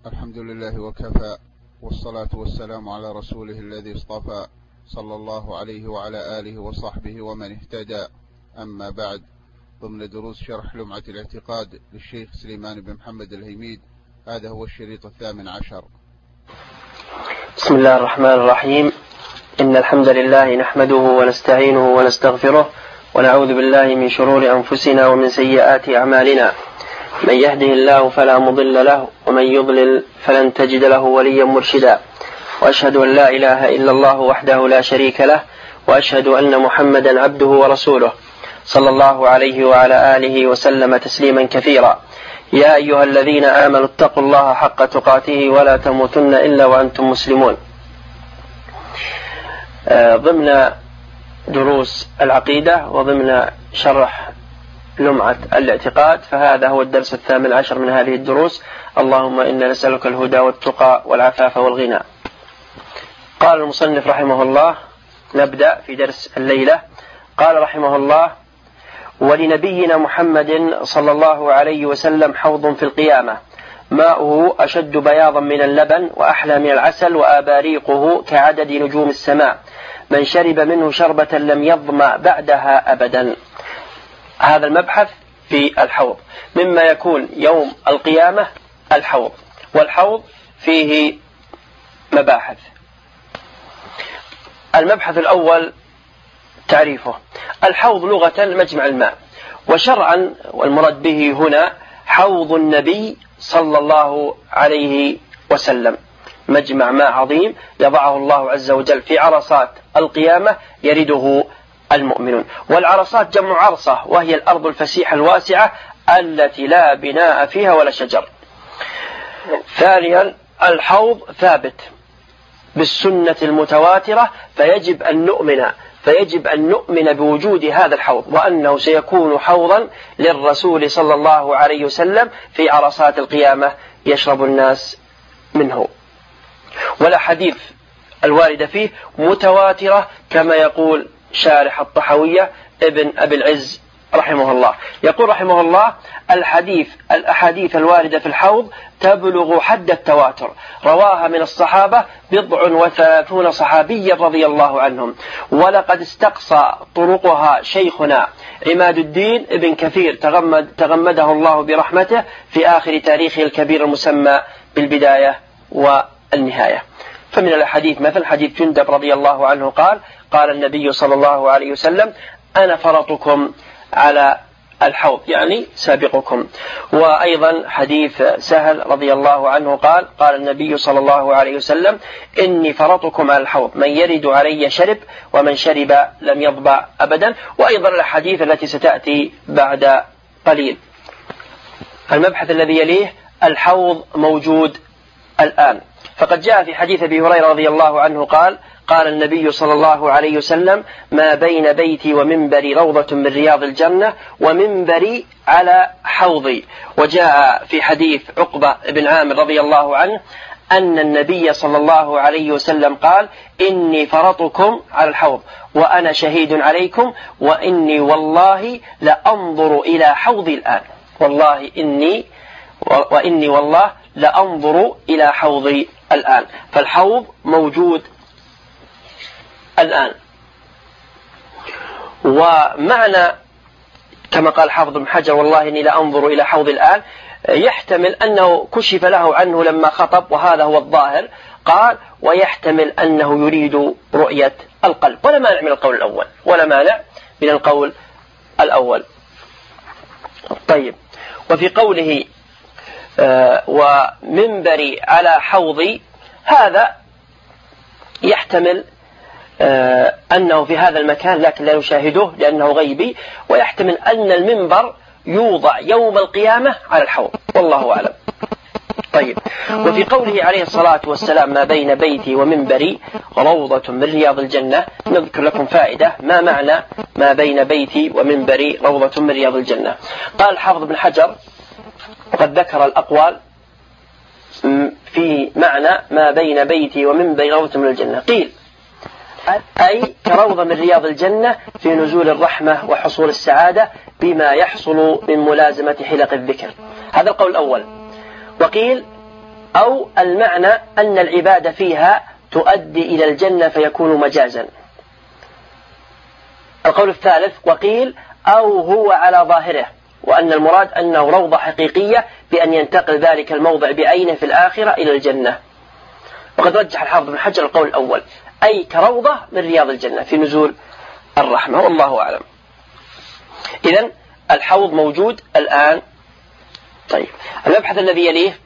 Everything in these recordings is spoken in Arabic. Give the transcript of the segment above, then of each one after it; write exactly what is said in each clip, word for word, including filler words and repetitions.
الحمد لله وكفى، والصلاة والسلام على رسوله الذي اصطفى، صلى الله عليه وعلى آله وصحبه ومن اهتدى. أما بعد، ضمن دروس شرح لمعة الاعتقاد للشيخ سليمان بن محمد الهيميد، هذا هو الشريط الثامن عشر. بسم الله الرحمن الرحيم. إن الحمد لله نحمده ونستعينه ونستغفره، ونعوذ بالله من شرور أنفسنا ومن سيئات أعمالنا. من يهده الله فلا مضل له، ومن يضلل فلن تجد له وليا مرشدا. وأشهد أن لا إله إلا الله وحده لا شريك له، وأشهد أن محمدا عبده ورسوله، صلى الله عليه وعلى آله وسلم تسليما كثيرا. يا أيها الذين آمنوا اتقوا الله حق تقاته ولا تموتن إلا وأنتم مسلمون. ضمن دروس العقيدة وضمن شرح لمعة الاعتقاد، فهذا هو الدرس الثامن عشر من هذه الدروس. اللهم إنا نسألك الهدى والتقى والعفاف والغنى. قال المصنف رحمه الله، نبدأ في درس الليلة. قال رحمه الله: ولنبينا محمد صلى الله عليه وسلم حوض في القيامة، ماؤه أشد بياضا من اللبن وأحلى من العسل، وآباريقه كعدد نجوم السماء، من شرب منه شربة لم يظمأ بعدها أبدا. هذا المبحث في الحوض، مما يكون يوم القيامة الحوض، والحوض فيه مباحث. المبحث الأول تعريفه. الحوض لغة مجمع الماء، وشرعا والمراد به هنا حوض النبي صلى الله عليه وسلم، مجمع ماء عظيم يضعه الله عز وجل في عرصات القيامة يرده المؤمنون. والعرصات جمع عرصة، وهي الأرض الفسيحة الواسعة التي لا بناء فيها ولا شجر. ثانيا، الحوض ثابت بالسنة المتواترة، فيجب أن نؤمن فيجب أن نؤمن بوجود هذا الحوض، وأنه سيكون حوضا للرسول صلى الله عليه وسلم في عرصات القيامة يشرب الناس منه. والأحاديث الواردة فيه متواترة، كما يقول شارح الطحاوية ابن أبي العز رحمه الله. يقول رحمه الله: الحديث الأحاديث الواردة في الحوض تبلغ حد التواتر، رواها من الصحابة بضع وثلاثون صحابيا رضي الله عنهم، ولقد استقصى طرقها شيخنا عماد الدين ابن كثير تغمد تغمده الله برحمته في آخر تاريخه الكبير المسمى بالبداية والنهاية. فمن الحديث مثل حديث جندب رضي الله عنه قال: قال النبي صلى الله عليه وسلم: أنا فرطكم على الحوض، يعني سابقكم. وأيضا حديث سهل رضي الله عنه قال: قال النبي صلى الله عليه وسلم: إني فرطكم على الحوض، من يرد علي شرب، ومن شرب لم يضبع أبدا. وأيضا الحديث التي ستأتي بعد قليل. المبحث الذي يليه: الحوض موجود الآن، فقد جاء في حديث أبي هريرة رضي الله عنه قال: قال النبي صلى الله عليه وسلم: ما بين بيتي ومنبري روضة من رياض الجنة، ومنبري على حوضي. وجاء في حديث عقبة بن عامر رضي الله عنه أن النبي صلى الله عليه وسلم قال: إني فرطكم على الحوض، وأنا شهيد عليكم، وإني والله لأنظر إلى حوضي الآن، والله إني وإني والله لأنظر إلى حوضي الآن. فالحوض موجود الآن. ومعنى كما قال حافظ بن حجر: والله إني لأنظر إلى حوض الآن، يحتمل أنه كشف له عنه لما خطب، وهذا هو الظاهر. قال: ويحتمل أنه يريد رؤية القلب، ولا مانع من القول الأول ولا مانع من القول الأول. طيب، وفي قوله آه ومنبري على حوضي، هذا يحتمل آه أنه في هذا المكان لكن لا نشاهده لأنه غيبي، ويحتمل أن المنبر يوضع يوم القيامة على الحوض، والله أعلم. طيب، وفي قوله عليه الصلاة والسلام: ما بين بيتي ومنبري روضة من رياض الجنة، نذكر لكم فائدة. ما معنى ما بين بيتي ومنبري روضة من رياض الجنة؟ قال الحافظ بن حجر: وقد ذكر الأقوال في معنى ما بين بيتي ومنبري روضة من الجنة. قيل: أي كروضة من رياض الجنة في نزول الرحمة وحصول السعادة بما يحصل من ملازمة حلق الذكر. هذا القول الأول. وقيل أو المعنى أن العبادة فيها تؤدي إلى الجنة فيكون مجازا. القول الثالث وقيل أو هو على ظاهره، وأن المراد أنه روضة حقيقية بأن ينتقل ذلك الموضع بعينه في الآخرة إلى الجنة. وقد رجح الحافظ بن حجر القول الأول، أي كروضة من رياض الجنة في نزول الرحمة، والله أعلم. إذن الحوض موجود الآن. طيب، المبحث الذي يليه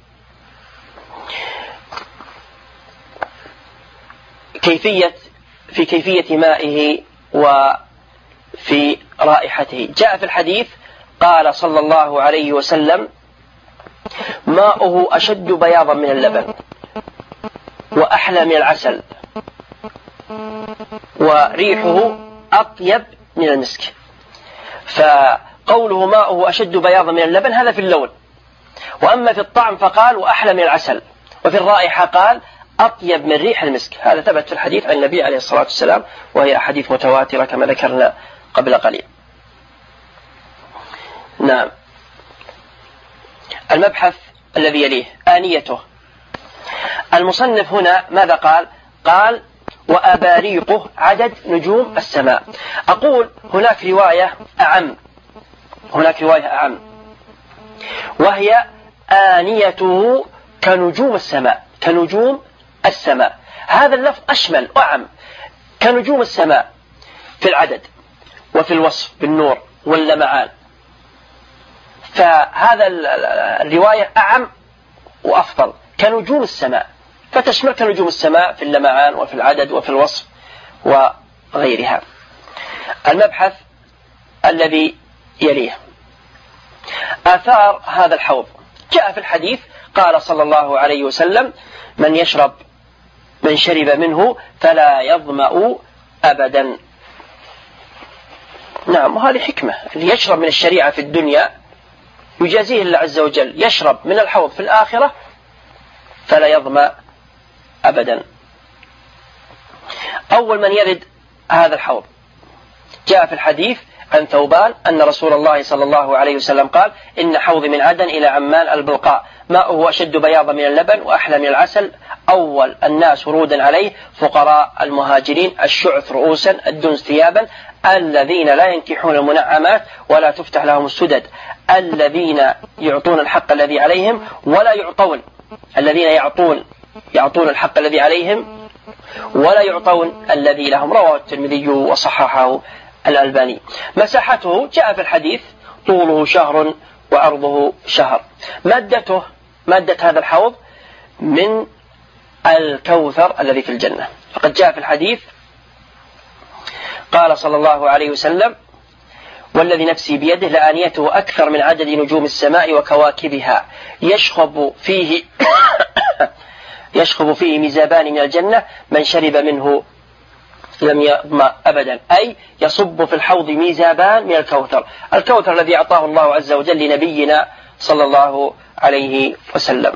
كيفية في كيفية مائه وفي رائحته. جاء في الحديث قال صلى الله عليه وسلم: ماؤه أشد بياضا من اللبن وأحلى من العسل وريحه أطيب من المسك. فقوله ماؤه أشد بياضا من اللبن هذا في اللون، وأما في الطعم فقال وأحلى من العسل، وفي الرائحة قال أطيب من ريح المسك. هذا ثبت في الحديث عن النبي عليه الصلاة والسلام، وهي أحاديث متواترة كما ذكرنا قبل قليل. نعم. المبحث الذي يليه آنيته. المصنف هنا ماذا قال؟ قال وأباريقه عدد نجوم السماء. أقول هناك رواية أعم، هناك رواية أعم وهي آنيته كنجوم السماء، كنجوم السماء. هذا اللفظ أشمل وأعم، كنجوم السماء في العدد وفي الوصف بالنور واللمعان. فهذا الرواية أعم وأفضل، كنجوم السماء، فتشمل كنجوم السماء في اللمعان وفي العدد وفي الوصف وغيرها. المبحث الذي يليه آثار هذا الحوض. جاء في الحديث قال صلى الله عليه وسلم: من يشرب من شرب منه فلا يظمأ أبدا. نعم، وهذه حكمة، اللي يشرب من الشريعة في الدنيا يجازيه الله عز وجل، يشرب من الحوض في الآخرة فلا يظمأ أبدا. أول من يرد هذا الحوض جاء في الحديث عن ثوبان أن رسول الله صلى الله عليه وسلم قال: إن حوضي من عدن إلى عمان البلقاء ماؤه أشد بياضا من اللبن وأحلى من العسل. أول الناس ورودا عليه فقراء المهاجرين الشعث رؤوسا الدنس ثيابا الذين لا ينكحون المنعمات ولا تفتح لهم السدد، الذين يعطون الحق الذي عليهم ولا يعطون، الذين يعطون يعطون الحق الذي عليهم ولا يعطون الذي لهم. رواه الترمذي وصححه الألباني. مساحته جاء في الحديث طوله شهر وعرضه شهر. مادته مادة هذا الحوض من الكوثر الذي في الجنة. فقد جاء في الحديث قال صلى الله عليه وسلم: والذي نفسي بيده لآنيته أكثر من عدد نجوم السماء وكواكبها يشخب فيه يشخب فيه ميزابان من الجنة من شرب منه لم يظمأ أبدا، أي يصب في الحوض ميزابان من الكوثر، الكوثر الذي أعطاه الله عز وجل لنبينا صلى الله عليه وسلم.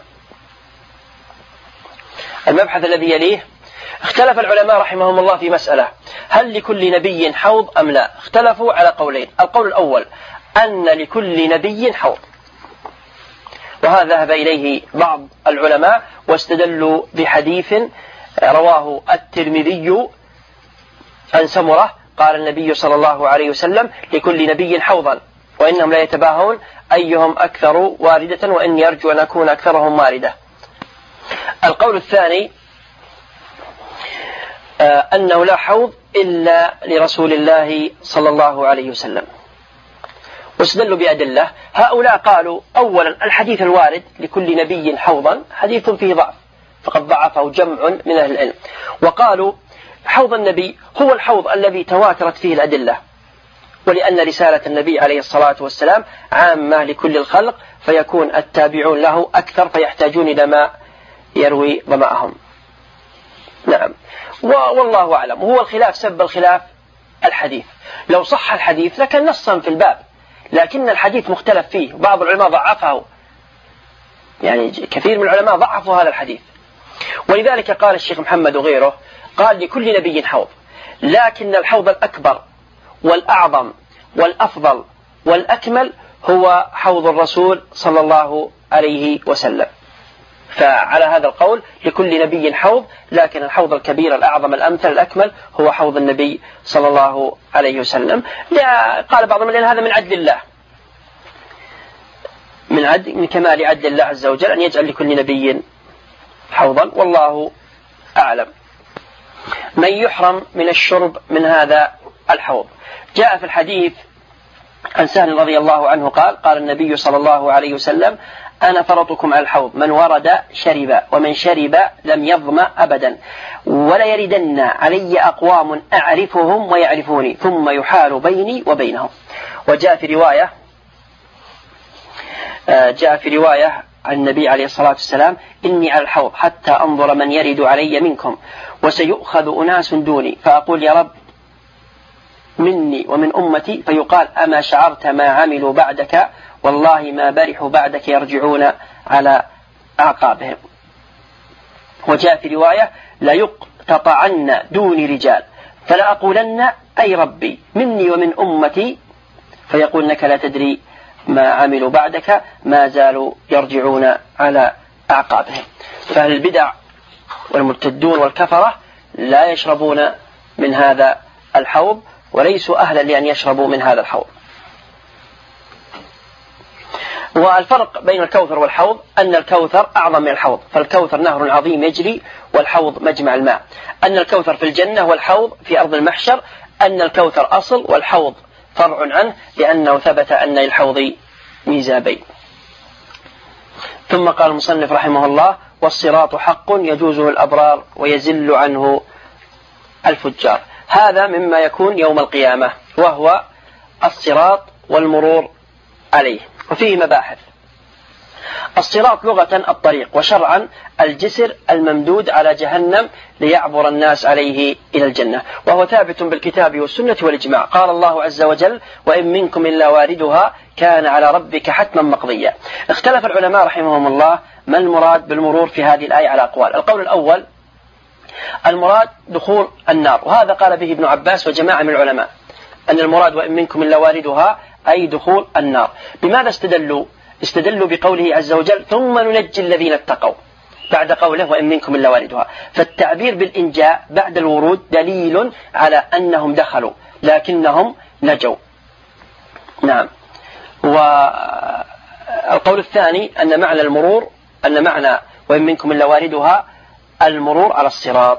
المبحث الذي يليه اختلف العلماء رحمهم الله في مسألة: هل لكل نبي حوض أم لا؟ اختلفوا على قولين. القول الأول أن لكل نبي حوض، وهذا ذهب إليه بعض العلماء واستدلوا بحديث رواه الترمذي عن سمرة قال النبي صلى الله عليه وسلم: لكل نبي حوضا وإنهم لا يتباهون أيهم أكثر واردة وإني أرجو أن أكون أكثرهم واردة. القول الثاني أنه لا حوض إلا لرسول الله صلى الله عليه وسلم، واستدلوا بأدلة. هؤلاء قالوا: أولا الحديث الوارد لكل نبي حوضا حديث فيه ضعف، فقد ضعفه جمع من أهل العلم. وقالوا: حوض النبي هو الحوض الذي تواترت فيه الأدلة، ولأن رسالة النبي عليه الصلاة والسلام عامة لكل الخلق فيكون التابعون له أكثر فيحتاجون إلى ماء يروي ظمأهم. نعم، والله أعلم. وهو الخلاف سب الخلاف الحديث. لو صح الحديث لكان نصا في الباب، لكن الحديث مختلف فيه، بعض العلماء ضعفه، يعني كثير من العلماء ضعفوا هذا الحديث. ولذلك قال الشيخ محمد وغيره قال: لكل نبي حوض، لكن الحوض الأكبر والأعظم والأفضل والأكمل هو حوض الرسول صلى الله عليه وسلم. فعلى هذا القول لكل نبي حوض، لكن الحوض الكبير الأعظم الأمثل الأكمل هو حوض النبي صلى الله عليه وسلم. قال بعضهم لأن هذا من عدل الله، من عدل من كمال عدل الله عز وجل أن يجعل لكل نبي حوضا، والله أعلم. من يحرم من الشرب من هذا الحوض؟ جاء في الحديث عن سهل رضي الله عنه قال قال النبي صلى الله عليه وسلم: أنا فرطكم على الحوض، من ورد شرب، ومن شرب لم يظمأ أبدا، ولا يردن علي أقوام أعرفهم ويعرفوني ثم يحال بيني وبينهم. وجاء في رواية جاء في رواية عن النبي عليه الصلاة والسلام: إني على الحوض حتى أنظر من يرد علي منكم، وسيؤخذ أناس دوني، فأقول يا رب مني ومن أمتي، فيقال: أما شعرت ما عملوا بعدك؟ والله ما برحوا بعدك يرجعون على أعقابهم. وجاء في رواية: لا يقتطعن دوني رجال، فلا أقولن أي ربي مني ومن أمتي، فيقول إنك لا تدري ما عملوا بعدك، ما زالوا يرجعون على أعقابهم. فأهل البدع والمرتدون والكفرة لا يشربون من هذا الحوض، وليسوا أهلا لأن يشربوا من هذا الحوض. والفرق بين الكوثر والحوض أن الكوثر أعظم من الحوض، فالكوثر نهر عظيم يجري، والحوض مجمع الماء. أن الكوثر في الجنة والحوض في أرض المحشر، أن الكوثر أصل والحوض فرع عنه، لأنه ثبت أن للحوض ميزابين. ثم قال المصنف رحمه الله: والصراط حق يجوزه الأبرار ويزل عنه الفجار. هذا مما يكون يوم القيامة، وهو الصراط والمرور عليه، وفيه مباحث. الصراط لغة الطريق، وشرعا الجسر الممدود على جهنم ليعبر الناس عليه إلى الجنة، وهو ثابت بالكتاب والسنة والإجماع. قال الله عز وجل: وإن منكم إلا واردها كان على ربك حتما مقضيا. اختلف العلماء رحمهم الله ما المراد بالمرور في هذه الآية على أقوال. القول الأول: المراد دخول النار، وهذا قال به ابن عباس وجماعة من العلماء، أن المراد وإن منكم إلا واردها أي دخول النار. بماذا استدلوا؟ استدلوا بقوله عز وجل: ثم ننجي الذين اتقوا، بعد قوله وإن منكم إلا واردها. فالتعبير بالإنجاء بعد الورود دليل على أنهم دخلوا لكنهم نجوا. نعم. والقول الثاني أن معنى المرور أن معنى وإن منكم إلا واردها المرور على الصراط.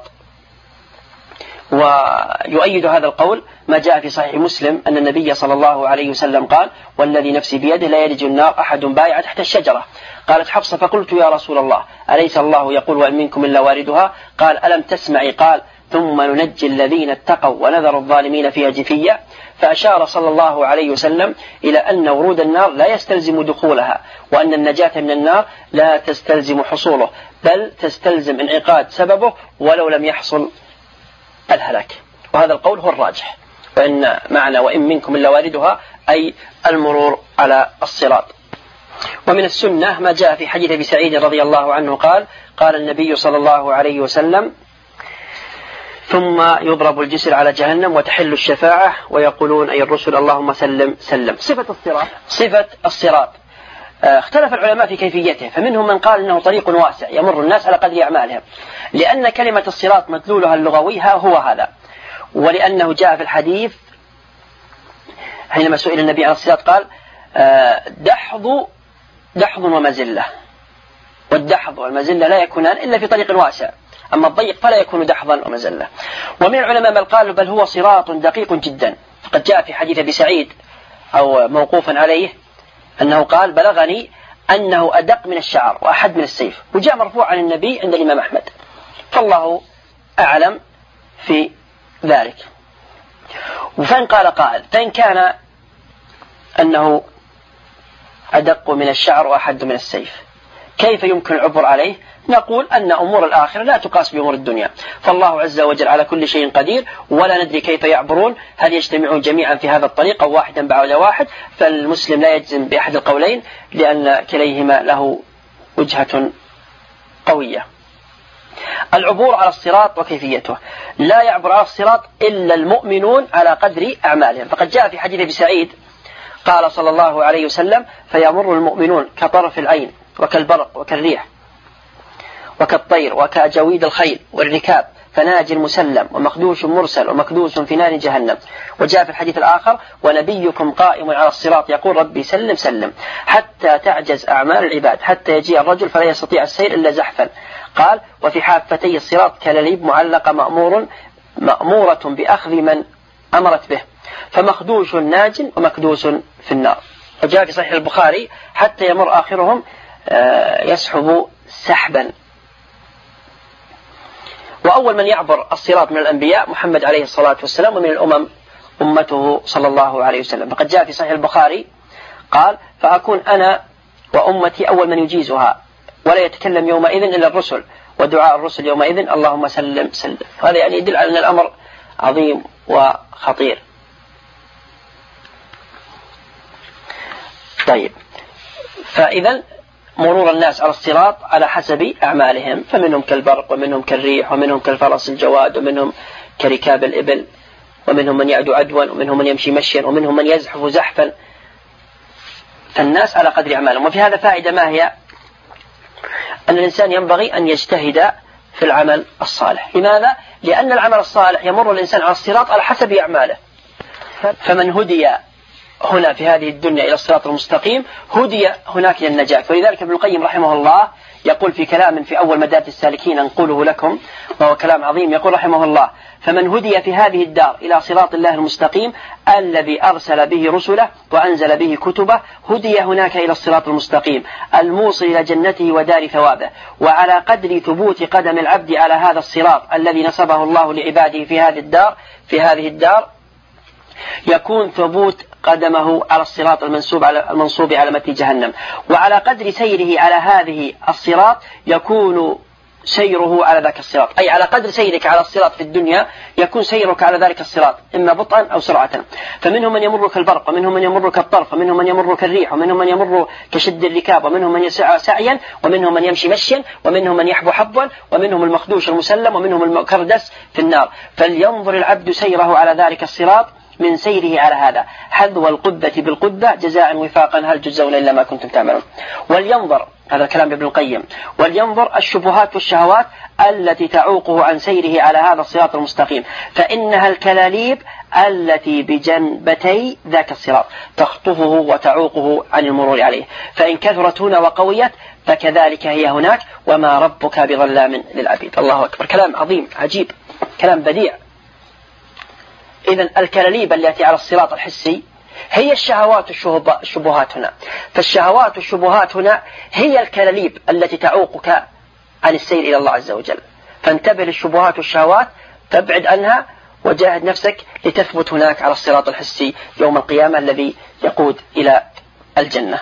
ويؤيد هذا القول ما جاء في صحيح مسلم أن النبي صلى الله عليه وسلم قال: والذي نفسي بيده لا يلج النار أحد بايع تحت الشجرة. قالت حفصة: فقلت يا رسول الله أليس الله يقول وإن منكم إلا واردها؟ قال: ألم تسمعي قال: ثم ننجي الذين اتقوا ونذر الظالمين فيها جثيا. فأشار صلى الله عليه وسلم إلى أن ورود النار لا يستلزم دخولها، وأن النجاة من النار لا تستلزم حصوله، بل تستلزم انعقاد سببه ولو لم يحصل الهلاك. وهذا القول هو الراجح، وإن معنى وإن منكم إلا واردها أي المرور على الصراط. ومن السنة ما جاء في حديث أبي سعيد رضي الله عنه قال: قال النبي صلى الله عليه وسلم: ثم يضرب الجسر على جهنم وتحل الشفاعة ويقولون أي الرسل اللهم سلم سلم. صفة الصراط صفة الصراط اختلف العلماء في كيفيته، فمنهم من قال إنه طريق واسع يمر الناس على قدر أعمالهم، لأن كلمة الصراط مدلولها اللغوي هو هذا، ولأنه جاء في الحديث حينما سئل النبي عن الصراط قال: دحض دحض ومزلة، والدحض والمزلة لا يكونان إلا في طريق واسع، أما الضيق فلا يكون دحضا ومزلة. ومن العلماء من قالوا بل هو صراط دقيق جدا، فقد جاء في حديث أبي سعيد أو موقوفا عليه أنه قال: بلغني أنه أدق من الشعر وأحد من السيف، وجاء مرفوع عن النبي عند الإمام أحمد، فالله أعلم في ذلك. وفإن قال قائل: فإن كان أنه أدق من الشعر وأحد من السيف كيف يمكن العبر عليه؟ نقول أن أمور الآخرة لا تقاس بأمور الدنيا، فالله عز وجل على كل شيء قدير، ولا ندري كيف يعبرون، هل يجتمعون جميعا في هذا الطريق أو واحدا بعد واحد؟ فالمسلم لا يجزم بأحد القولين لأن كليهما له وجهة قوية. العبور على الصراط وكيفيته: لا يعبر على الصراط إلا المؤمنون على قدر أعمالهم، فقد جاء في حديث أبي سعيد قال صلى الله عليه وسلم: فيمر المؤمنون كطرف العين وكالبرق وكالريح وكالطير وكأجاويد الخيل والركاب، فناج مسلم ومخدوش مرسل ومكدوس في نار جهنم. وجاء في الحديث الآخر: ونبيكم قائم على الصراط يقول ربي سلم سلم، حتى تعجز أعمال العباد، حتى يجيء الرجل فلا يستطيع السير إلا زحفا. قال: وفي حافتي الصراط كلاليب معلقة مأمور مأمورة بأخذ من أمرت به، فمخدوش ناج ومكدوس في النار. وجاء في صحيح البخاري: حتى يمر آخرهم يسحب سحبا. وأول من يعبر الصراط من الأنبياء محمد عليه الصلاة والسلام، ومن الأمم أمته صلى الله عليه وسلم. فقد جاء في صحيح البخاري قال: فأكون أنا وأمتي أول من يجيزها، ولا يتكلم يومئذ إلا الرسل، ودعاء الرسل يومئذ اللهم سلم سلم. هذا يعني يدل على أن الأمر عظيم وخطير. طيب، فإذا مرور الناس على الصراط على حسب أعمالهم، فمنهم كالبرق ومنهم كالريح ومنهم كالفرس الجواد ومنهم كركاب الإبل، ومنهم من يعدو عدوا ومنهم من يمشي مشيا ومنهم من يزحف زحفا، فالناس على قدر أعمالهم. وفي هذا فائدة، ما هي؟ أن الإنسان ينبغي أن يجتهد في العمل الصالح. لماذا؟ لأن العمل الصالح يمر الإنسان على الصراط على حسب أعماله. فمن هدي هنا في هذه الدنيا إلى الصراط المستقيم هدي هناك إلى النجاة. ولذلك ابن القيم رحمه الله يقول في كلام في أول مدارج السالكين أنقله لكم، وهو كلام عظيم، يقول رحمه الله: فمن هدي في هذه الدار إلى صراط الله المستقيم الذي أرسل به رسله وأنزل به كتبه، هدي هناك إلى الصراط المستقيم الموصل إلى جنته ودار ثوابه. وعلى قدر ثبوت قدم العبد على هذا الصراط الذي نصبه الله لعباده في هذه الدار في هذه الدار يكون ثبوت قدمه على الصراط المنصوب على المنصوب على متن جهنم. وعلى قدر سيره على هذه الصراط يكون سيره على ذاك الصراط، أي على قدر سيرك على الصراط في الدنيا يكون سيرك على ذلك الصراط إما بطئا أو سرعة. فمنهم من يمر كالبرق، ومنهم من يمر كالطرف، ومنهم من يمر كالريح، ومنهم من يمر كشد الركاب، ومنهم من يسعى سعيا، ومنهم من يمشي مشيا، ومنهم من يحبو حبوا، ومنهم المخدوش المسلم، ومنهم المكردس في النار. فلينظر العبد سيره على ذلك الصراط من سيره على هذا حذو القبة بالقبة جزاء وفاقا هل تجزون إلا ما كنتم تعملون. ولينظر، هذا كلام ابن القيم، ولينظر الشبهات والشهوات التي تعوقه عن سيره على هذا الصراط المستقيم، فإنها الكلاليب التي بجنبتي ذاك الصراط تخطفه وتعوقه عن المرور عليه، فإن كثرت هنا وقويت فكذلك هي هناك وما ربك بظلام للعبيد. الله أكبر، كلام عظيم عجيب، كلام بديع. إذن الكلاليب التي على الصراط الحسي هي الشهوات والشبهات هنا، فالشهوات والشبهات هنا هي الكلاليب التي تعوقك عن السير إلى الله عز وجل. فانتبه للشبهات والشهوات، تبعد عنها وجاهد نفسك لتثبت هناك على الصراط الحسي يوم القيامة الذي يقود إلى الجنة.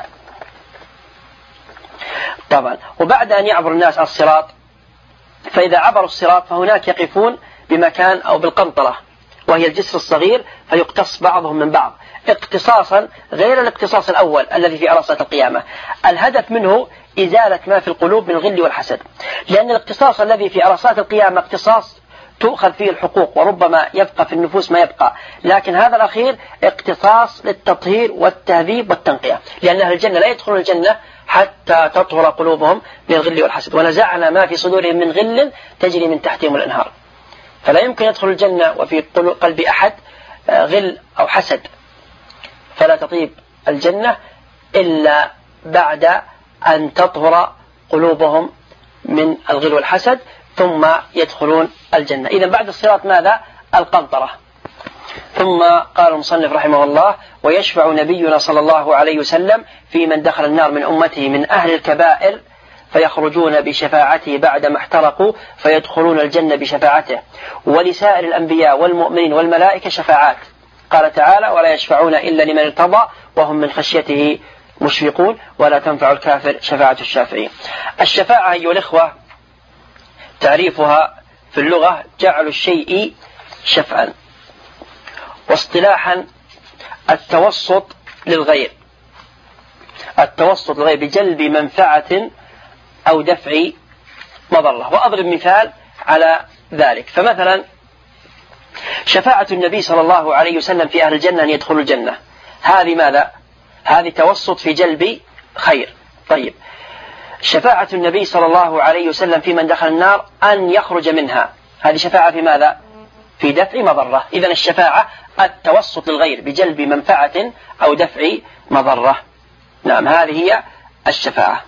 طبعا وبعد أن يعبر الناس على الصراط، فإذا عبروا الصراط فهناك يقفون بمكان أو بالقنطرة، وهي الجسر الصغير، فيقتص بعضهم من بعض اقتصاصا غير الاقتصاص الأول الذي في عرصات القيامة. الهدف منه إزالة ما في القلوب من الغل والحسد، لأن الاقتصاص الذي في عرصات القيامة اقتصاص تؤخذ فيه الحقوق وربما يبقى في النفوس ما يبقى، لكن هذا الأخير اقتصاص للتطهير والتهذيب والتنقية، لأن أهل الجنة لا يدخلون الجنة حتى تطهر قلوبهم من الغل والحسد، ونزعنا ما في صدورهم من غل تجري من تحتهم الأنهار. فلا يمكن يدخل الجنة وفي قلب أحد غل أو حسد، فلا تطيب الجنة إلا بعد أن تطهر قلوبهم من الغل والحسد ثم يدخلون الجنة. إذن بعد الصراط ماذا؟ القنطرة. ثم قال المصنف رحمه الله: ويشفع نبينا صلى الله عليه وسلم في من دخل النار من أمته من أهل الكبائر فيخرجون بشفاعته بعدما احترقوا فيدخلون الجنة بشفاعته. ولسائر الأنبياء والمؤمنين والملائكة شفاعات، قال تعالى: ولا يشفعون إلا لمن ارتضى وهم من خشيته مشفقون ولا تنفع الكافر شفاعة الشافعين. الشفاعة أيها الإخوة تعريفها في اللغة جعل الشيء شفعا، واصطلاحا التوسط للغير، التوسط للغير بجلب منفعة أو دفع مضرة. وأضرب مثال على ذلك، فمثلا شفاعة النبي صلى الله عليه وسلم في أهل الجنة أن يدخلوا الجنة، هذه ماذا؟ هذه توسط في جلب خير. طيب شفاعة النبي صلى الله عليه وسلم في من دخل النار أن يخرج منها، هذه شفاعة في ماذا؟ في دفع مضرة. إذن الشفاعة التوسط للغير بجلب منفعة أو دفع مضرة. نعم، هذه هي الشفاعة.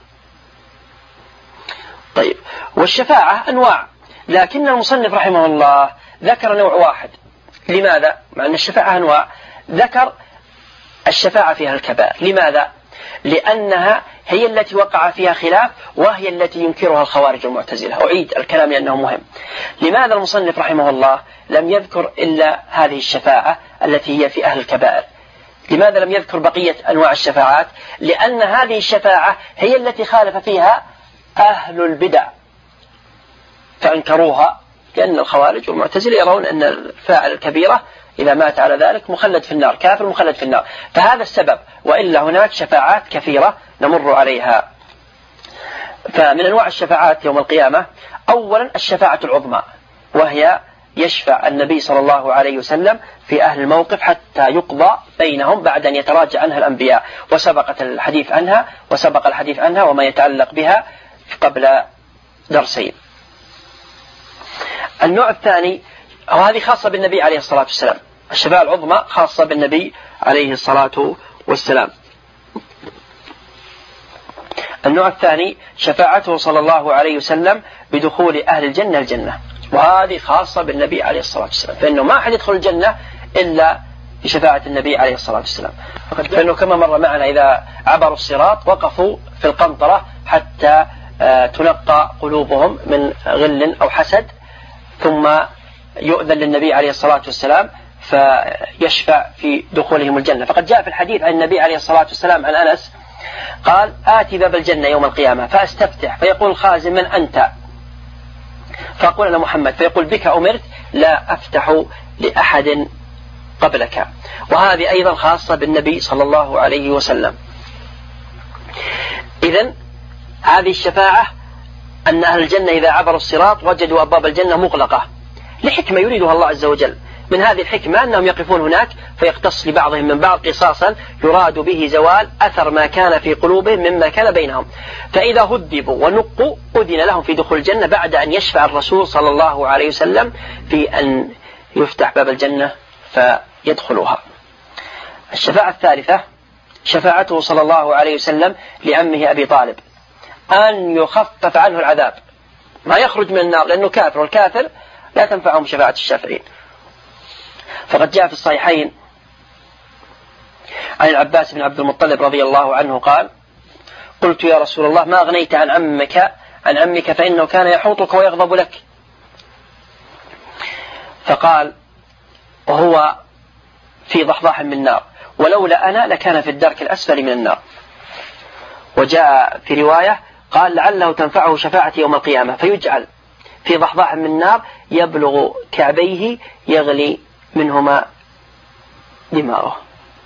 طيب، والشفاعة أنواع، لكن المصنف رحمه الله ذكر نوع واحد. لماذا؟ مع أن الشفاعة أنواع، ذكر الشفاعة فيها الكبائر. لماذا؟ لأنها هي التي وقع فيها خلاف، وهي التي ينكرها الخوارج والمعتزلة. أعيد الكلام لأنه مهم. لماذا المصنف رحمه الله لم يذكر إلا هذه الشفاعة التي هي في أهل الكبائر؟ لماذا لم يذكر بقية أنواع الشفاعات؟ لأن هذه الشفاعة هي التي خالف فيها أهل البدع فأنكروها، لأن الخوارج والمعتزلة يرون أن الفاعل الكبيرة إذا مات على ذلك مخلد في النار، كافر مخلد في النار. فهذا السبب، وإلا هناك شفاعات كثيرة نمر عليها. فمن أنواع الشفاعات يوم القيامة أولا الشفاعة العظمى، وهي يشفع النبي صلى الله عليه وسلم في أهل الموقف حتى يقضى بينهم بعد أن يتراجع عنها الأنبياء، وسبقت الحديث عنها وسبق الحديث عنها وما يتعلق بها قبل درسين. النوع الثاني، وهذه خاصة بالنبي عليه الصلاة والسلام، الشفاعة العظمى خاصة بالنبي عليه الصلاة والسلام. النوع الثاني شفاعته صلى الله عليه وسلم بدخول أهل الجنة الجنة، وهذه خاصة بالنبي عليه الصلاة والسلام، فإنه ما أحد يدخل الجنة إلا بشفاعة النبي عليه الصلاة والسلام. فإنه كما مر معنا إذا عبروا الصراط وقفوا في القنطرة حتى تنقى قلوبهم من غل أو حسد، ثم يؤذن للنبي عليه الصلاة والسلام فيشفع في دخولهم الجنة. فقد جاء في الحديث عن النبي عليه الصلاة والسلام عن أنس قال: آتي باب الجنة يوم القيامة فأستفتح، فيقول الخازن: من أنت؟ فأقول: أنا محمد. فيقول: بك أمرت، لا أفتح لأحد قبلك. وهذه أيضا خاصة بالنبي صلى الله عليه وسلم. إذن هذه الشفاعة أن أهل الجنة إذا عبروا الصراط وجدوا أبواب الجنة مغلقة لحكمة يريدها الله عز وجل. من هذه الحكمة أنهم يقفون هناك فيقتص لبعضهم من بعض قصاصا يراد به زوال أثر ما كان في قلوبهم مما كان بينهم، فإذا هذبوا ونقوا أذن لهم في دخول الجنة بعد أن يشفع الرسول صلى الله عليه وسلم في أن يفتح باب الجنة فيدخلوها. الشفاعة الثالثة شفاعته صلى الله عليه وسلم لعمه أبي طالب أن يخفف عنه العذاب، ما يخرج من النار لأنه كافر، والكافر لا تنفعهم شفاعة الشافعين. فقد جاء في الصحيحين عن العباس بن عبد المطلب رضي الله عنه قال: قلت يا رسول الله ما أغنيت عن عمك عن عمك فإنه كان يحوطك ويغضب لك. فقال: وهو في ضحضاح من النار، ولولا أنا لكان في الدرك الأسفل من النار. وجاء في رواية قال: لعله تنفعه شفاعة يوم القيامة فيجعل في ضحضاح من النار يبلغ كعبيه يغلي منهما دماغه.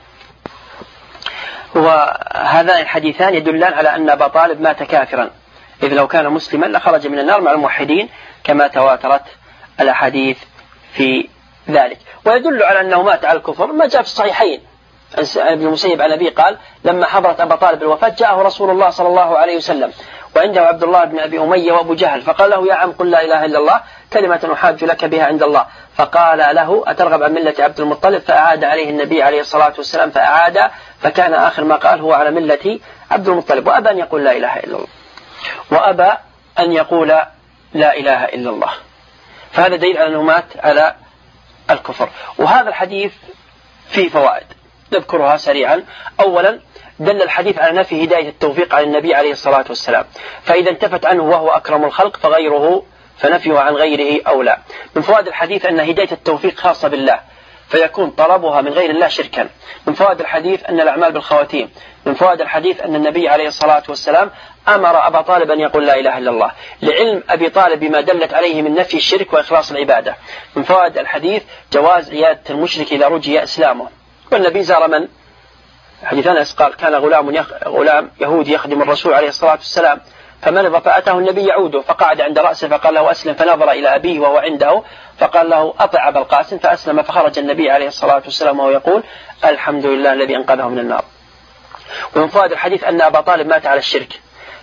وهذان الحديثان يدلان على أن أبا طالب مات كافرا، إذ لو كان مسلما لخرج من النار مع الموحدين كما تواترت الأحاديث في ذلك. ويدل على أنه مات على الكفر ما جاء في الصحيحين. ابن المسيب عن أبي قال: لما حضرت أبا طالب الوفاة جاءه رسول الله صلى الله عليه وسلم وعنده عبد الله بن أبي أمية وأبو جهل، فقال له: يا عم قل لا إله إلا الله كلمة أحاج لك بها عند الله. فقال له: أترغب عن ملة عبد المطلب؟ فأعاد عليه النبي عليه الصلاة والسلام فأعاد، فكان آخر ما قال هو على ملة عبد المطلب، وأبى أن يقول لا إله إلا الله، وأبى أن يقول لا إله إلا الله. فهذا دليل على أنه مات على الكفر. وهذا الحديث فيه فوائد نذكرها سريعا. أولا دل الحديث على نفي هداية التوفيق على النبي عليه الصلاة والسلام، فإذا انتفت عنه وهو أكرم الخلق فغيره فنفيه عن غيره أولى. من فوائد الحديث أن هداية التوفيق خاصة بالله فيكون طلبها من غير الله شركا. من فوائد الحديث أن الأعمال بالخواتيم. من فوائد الحديث أن النبي عليه الصلاة والسلام أمر أبا طالب أن يقول لا إله إلا الله لعلم أبي طالب بما دلت عليه من نفي الشرك وإخلاص العبادة. من فوائد الحديث جواز عيادة المشرك إذا رجي إسلامه. والنبي زار من؟ حديث أنس قال: كان غلام, يخ... غلام يهودي يخدم الرسول عليه الصلاة والسلام فمرض فأتاه النبي يعوده فقعد عند رأسه فقال له: أسلم. فنظر إلى أبيه وهو عنده فقال له: أطع أبا القاسم، فأسلم. فخرج النبي عليه الصلاة والسلام وهو يقول: الحمد لله الذي أنقذه من النار. ومن فوائد الحديث أن أبا طالب مات على الشرك،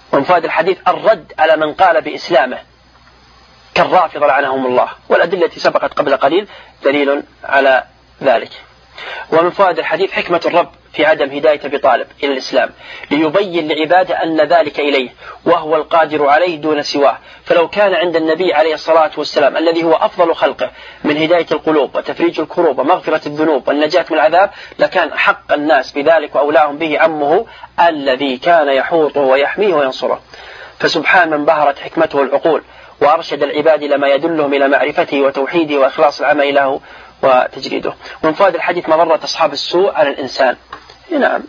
ومن فوائد الحديث الرد على من قال بإسلامه كالرافضة لعنهم الله، والأدلة التي سبقت قبل قليل دليل على ذلك. ومن فوائد الحديث حكمة الرب في عدم هداية أبي طالب إلى الإسلام ليبين لعباده أن ذلك إليه وهو القادر عليه دون سواه، فلو كان عند النبي عليه الصلاة والسلام الذي هو أفضل خلقه من هداية القلوب وتفريج الكروب ومغفرة الذنوب والنجاة من العذاب لكان حق الناس بذلك وأولاهم به عمه الذي كان يحوطه ويحميه وينصره. فسبحان من بهرت حكمته العقول وأرشد العباد لما يدلهم إلى معرفته وتوحيده وإخلاص العمل له وتجريده. ومن فوائد الحديث مضرة أصحاب السوء على الإنسان. نعم.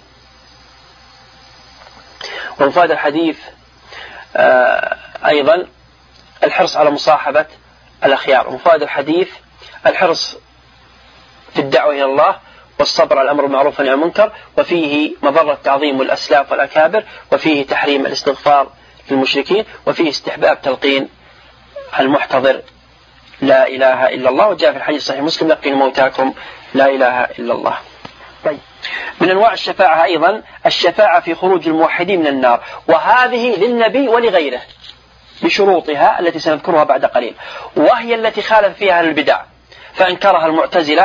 ومن فوائد الحديث آه أيضا الحرص على مصاحبة الأخيار. ومن فوائد الحديث الحرص في الدعوة إلى الله والصبر على الأمر بالمعروف والنهي عن المنكر، وفيه مضرة تعظيم الأسلاف والأكابر، وفيه تحريم الاستغفار للمشركين، وفيه استحباب تلقين المحتضر لا إله إلا الله، وجاء في الحديث صحيح مسلم لقنوا موتاكم لا إله إلا الله. طيب. من أنواع الشفاعة أيضا الشفاعة في خروج الموحدين من النار، وهذه للنبي ولغيره بشروطها التي سنذكرها بعد قليل، وهي التي خالف فيها أهل البدع فأنكرها المعتزلة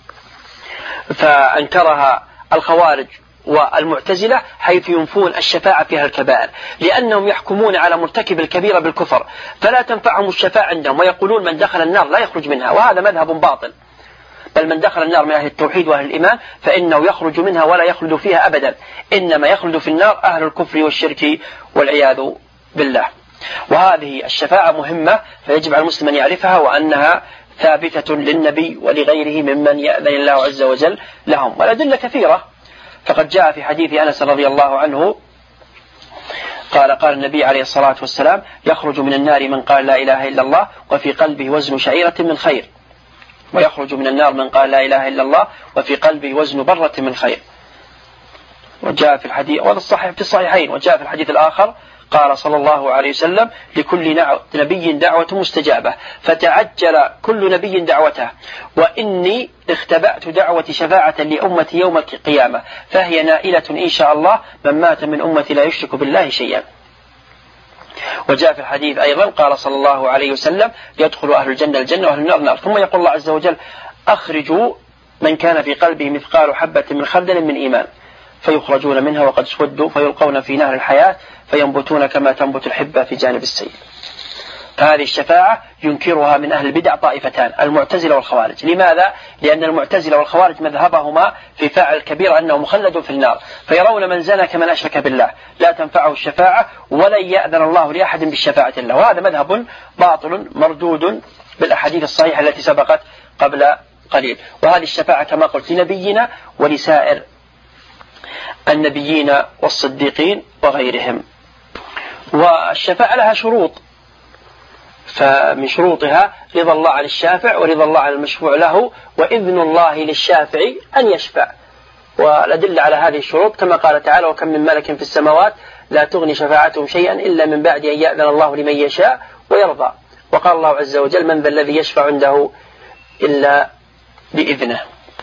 فأنكرها الخوارج والمعتزلة، حيث ينفون الشفاعة فيها الكبائر، لأنهم يحكمون على مرتكب الكبيرة بالكفر فلا تنفعهم الشفاعة عندهم، ويقولون من دخل النار لا يخرج منها، وهذا مذهب باطل، بل من دخل النار من أهل التوحيد وأهل الإيمان فإنه يخرج منها ولا يخلد فيها أبدا، إنما يخلد في النار أهل الكفر والشرك والعياذ بالله. وهذه الشفاعة مهمة فيجب على المسلم أن يعرفها، وأنها ثابتة للنبي ولغيره ممن يأذن الله عز وجل لهم، والأدلة كثيرة. فقد جاء في حديث أنس رضي الله عنه قال قال النبي عليه الصلاة والسلام يخرج من النار من قال لا إله إلا الله وفي قلبه وزن شعيرة من خير، ويخرج من النار من قال لا إله إلا الله وفي قلبه وزن برة من خير. وجاء في الحديث وهذا الصحيح في الصحيحين، وجاء في الحديث الآخر قال صلى الله عليه وسلم لكل نبي دعوة مستجابة فتعجل كل نبي دعوته، وإني اختبأت دعوة شفاعة لأمتي يوم القيامة فهي نائلة إن شاء الله من مات من أمتي لا يشرك بالله شيئا. وجاء في الحديث أيضا قال صلى الله عليه وسلم يدخل أهل الجنة الجنة وأهل النار النار، ثم يقول الله عز وجل أخرجوا من كان في قلبه مثقال حبة من خردل من إيمان فيخرجون منها وقد سودوا فيلقون في نهر الحياة فينبتون كما تنبت الحبة في جانب السيل. فهذه الشفاعة ينكرها من أهل البدع طائفتان، المعتزلة والخوارج. لماذا؟ لأن المعتزلة والخوارج مذهبهما في فاعل الكبيرة أنه مخلد في النار، فيرون من زنى كمن أشرك بالله لا تنفعه الشفاعة ولن يأذن الله لأحد بالشفاعة له، وهذا مذهب باطل مردود بالأحاديث الصحيحة التي سبقت قبل قليل. وهذه الشفاعة كما قلت لنبينا ولسائر النبيين والصديقين وغيرهم. والشفاعة لها شروط، فمن شروطها رضا الله عن الشافع ورضا الله عن المشفوع له وإذن الله للشافع أن يشفع. والأدلة على هذه الشروط كما قال تعالى وكم من ملك في السماوات لا تغني شفاعتهم شيئا إلا من بعد أن يأذن الله لمن يشاء ويرضى. وقال الله عز وجل من ذا الذي يشفع عنده إلا بإذنه.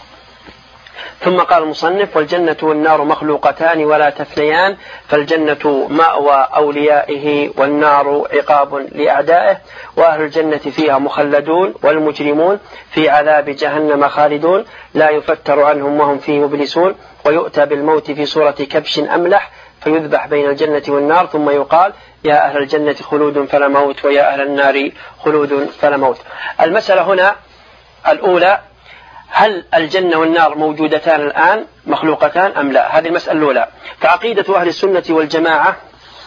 ثم قال المصنف والجنة والنار مخلوقتان ولا تفنيان، فالجنة مأوى أوليائه والنار عقاب لأعدائه، وأهل الجنة فيها مخلدون والمجرمون في عذاب جهنم خالدون لا يفتر عنهم وهم فيه مبلسون، ويؤتى بالموت في صورة كبش أملح فيذبح بين الجنة والنار ثم يقال يا أهل الجنة خلود فلا موت ويا أهل النار خلود فلا موت. المسألة هنا الأولى هل الجنة والنار موجودتان الآن مخلوقتان أم لا؟ هذه المسألة الأولى. فعقيدة أهل السنة والجماعة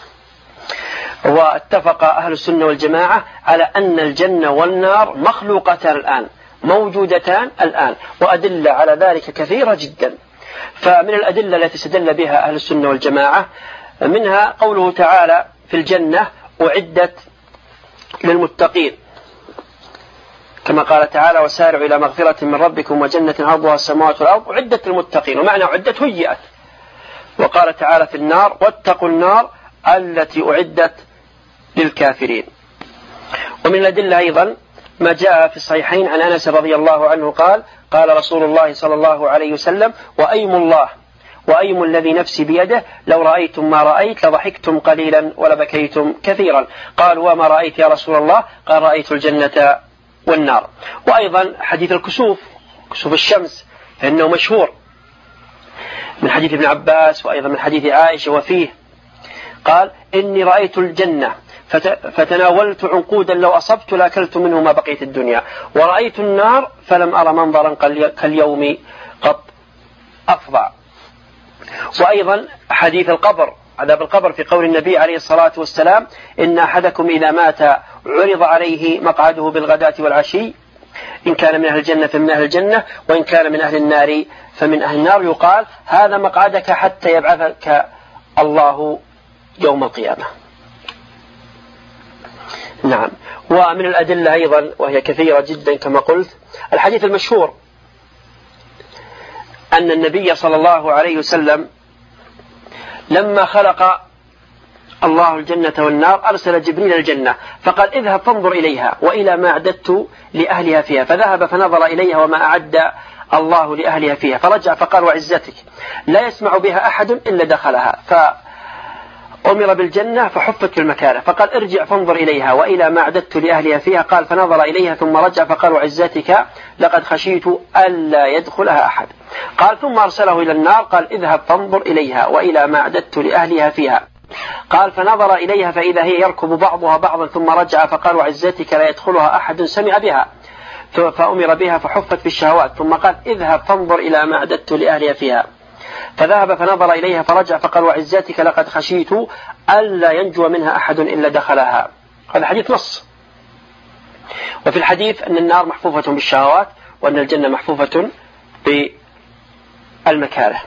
واتفق أهل السنة والجماعة على أن الجنة والنار مخلوقتان الآن موجودتان الآن، وأدلة على ذلك كثيرة جدا. فمن الأدلة التي استدل بها أهل السنة والجماعة منها قوله تعالى في الجنة أعدت للمتقين كما قال تعالى وسارعوا إلى مغفرة من ربكم وجنة عرضها السماوات والأرض أعدت للمتقين، ومعنى أعدت هيئت. وقال تعالى في النار واتقوا النار التي أعدت للكافرين. ومن الأدلة أيضا ما جاء في الصحيحين عن أنس رضي الله عنه قال قال رسول الله صلى الله عليه وسلم وأيم الله وأيم الذي نفسي بيده لو رأيتم ما رأيت لضحكتم قليلا ولبكيتم كثيرا. قالوا وما رأيت يا رسول الله؟ قال رأيت الجنة والنار. وأيضا حديث الكسوف، كسوف الشمس، فإنه مشهور من حديث ابن عباس وأيضا من حديث عائشة، وفيه قال إني رأيت الجنة فتناولت عنقودا لو أصبت لأكلت منه ما بقيت الدنيا، ورأيت النار فلم أرى منظرا كاليوم قط أفظع. وأيضا حديث القبر، عذاب القبر، في قول النبي عليه الصلاة والسلام إن أحدكم إذا مات عرض عليه مقعده بالغداة والعشي، إن كان من أهل الجنة فمن أهل الجنة، وإن كان من أهل النار فمن أهل النار، يقال هذا مقعدك حتى يبعثك الله يوم القيامة. نعم. ومن الأدلة أيضا وهي كثيرة جدا كما قلت الحديث المشهور أن النبي صلى الله عليه وسلم لما خلق الله الجنة والنار أرسل جبريل الجنة فقال اذهب فانظر إليها وإلى ما أعددت لأهلها فيها، فذهب فنظر إليها وما أعد الله لأهلها فيها، فرجع فقال وعزتك لا يسمع بها أحد إلا دخلها، فأمر بالجنة فحفت في المكانة، فقال ارجع فانظر إليها وإلى ما أعددت لأهلها فيها، قال فنظر إليها ثم رجع فقال وعزتك لقد خشيت ألا يدخلها أحد، قال ثم أرسله إلى النار قال اذهب فانظر إليها وإلى ما أعددت لأهلها فيها، قال فنظر إليها فإذا هي يركب بعضها بعضا، ثم رجع فقال وعزتك لا يدخلها أحد سمع بها، فأمر بها فحفت في الشهوات، ثم قال اذهب فانظر إلى ما أعددت لأهلها فيها، فذهب فنظر إليها فرجع فقال وعزتك لقد خشيت ألا ينجو منها أحد إلا دخلها. هذا حديث نص. وفي الحديث أن النار محفوفة بالشهوات وأن الجنة محفوفة بالمكاره.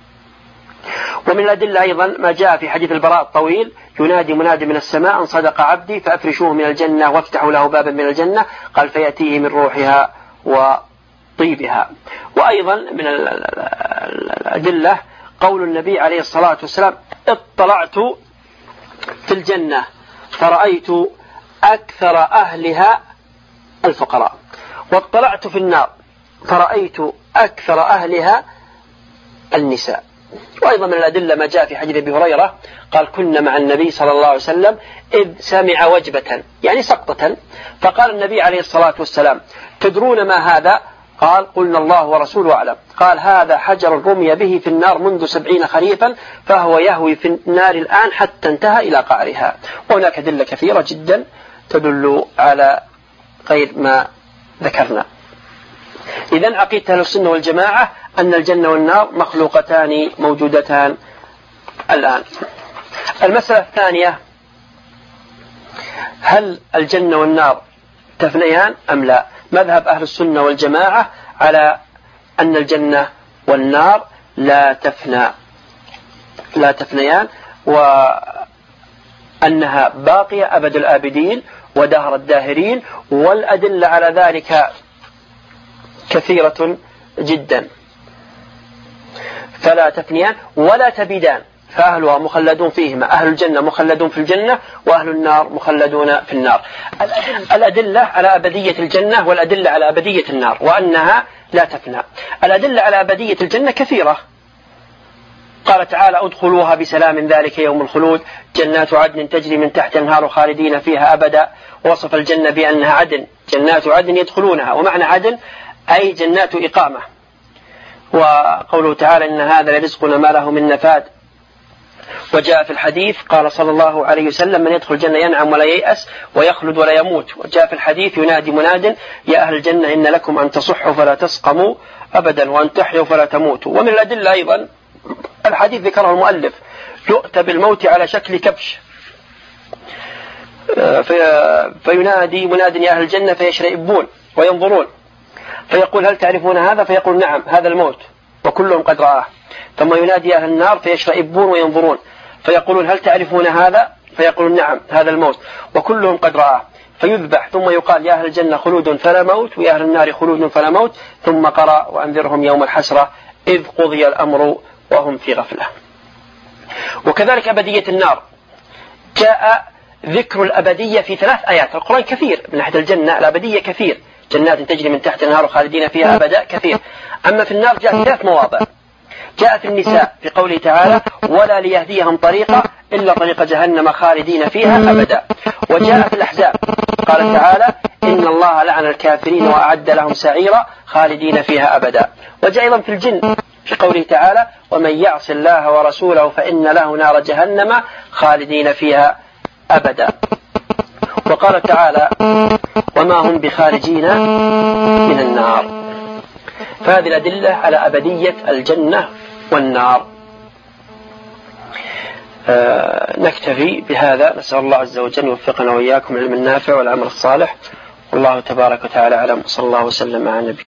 ومن الأدلة أيضا ما جاء في حديث البراء الطويل ينادي منادي من السماء أن صدق عبدي فأفرشوه من الجنة وافتحوا له بابا من الجنة، قال فيأتيه من روحها وطيبها. وأيضا من الأدلة قول النبي عليه الصلاة والسلام اطلعت في الجنة فرأيت أكثر أهلها الفقراء، واطلعت في النار فرأيت أكثر أهلها النساء. وأيضا من الأدلة ما جاء في حديث أبي هريرة قال كنا مع النبي صلى الله عليه وسلم إذ سمع وجبة يعني سقطة، فقال النبي عليه الصلاة والسلام تدرون ما هذا؟ قال قلنا الله ورسوله أعلم، قال هذا حجر رمي به في النار منذ سبعين خريفا فهو يهوي في النار الآن حتى انتهى إلى قعرها. وهناك أدلة كثيرة جدا تدل على غير ما ذكرنا. إذن عقيدة أهل السنة والجماعة أن الجنة والنار مخلوقتان موجودتان الآن. المسألة الثانية هل الجنة والنار تفنيان أم لا؟ مذهب أهل السنة والجماعة على أن الجنة والنار لا تفنى لا تفنيان وأنها باقية أبد الآبدين ودهر الداهرين، والأدلة على ذلك كثيرة جدا. فلا تفنيان ولا تبيدان، فأهلها مخلدون فيهما، أهل الجنة مخلدون في الجنة وأهل النار مخلدون في النار. الأدلة على أبدية الجنة والأدلة على أبدية النار وأنها لا تفنى. الأدلة على أبدية الجنة كثيرة، قال تعالى ادخلوها بسلام ذلك يوم الخلود جنات عدن تجري من تحت الأنهار خالدين فيها أبدا، وصف الجنة بأنها عدن، جنات عدن يدخلونها، ومعنى عدن أي جنات إقامة. وقوله تعالى إن هذا لرزقنا ما له من نفاد. وجاء في الحديث قال صلى الله عليه وسلم من يدخل الجنة ينعم ولا ييأس ويخلد ولا يموت. وجاء في الحديث ينادي مناد يا أهل الجنة إن لكم أن تصحوا فلا تسقموا أبدا وأن تحيوا فلا تموتوا. ومن الأدلة أيضا الحديث ذكره المؤلف يؤتى بالموت على شكل كبش في فينادي مناد يا أهل الجنة فيشرئبون وينظرون فيقول هل تعرفون هذا؟ فيقول نعم هذا الموت وكلهم قد رآه. ثم ينادي أهل النار فيشرئبون وينظرون فيقولون هل تعرفون هذا؟ فيقولون نعم هذا الموت وكلهم قد رآه. فيذبح ثم يقال يا أهل الجنة خلود فلا موت ويا أهل النار خلود فلا موت، ثم قرأ وأنذرهم يوم الحسرة إذ قضي الأمر وهم في غفلة. وكذلك أبدية النار جاء ذكر الأبدية في ثلاث آيات. القرآن كثير من ناحية الجنة الأبدية كثير، جنات تجري من تحت الأنهار خالدين فيها أبدا كثير. أما في النار جاء ثلاث مواضع. جاء في النساء في قوله تعالى ولا ليهديهم طريقا إلا طريق جهنم خالدين فيها أبدا. وجاء في الأحزاب قال تعالى إن الله لعن الكافرين وأعد لهم سعيرا خالدين فيها أبدا. وجاء أيضا في الجن في قوله تعالى ومن يعص الله ورسوله فإن له نار جهنم خالدين فيها أبدا. وقال تعالى وما هم بخارجين من النار. فهذه الأدلة على أبدية الجنة والنار. آه نكتفي بهذا. نسأل الله عز وجل يوفقنا وإياكم العلم النافع والعمل الصالح. والله تبارك وتعالى أعلم. صلى الله وسلم على النبي.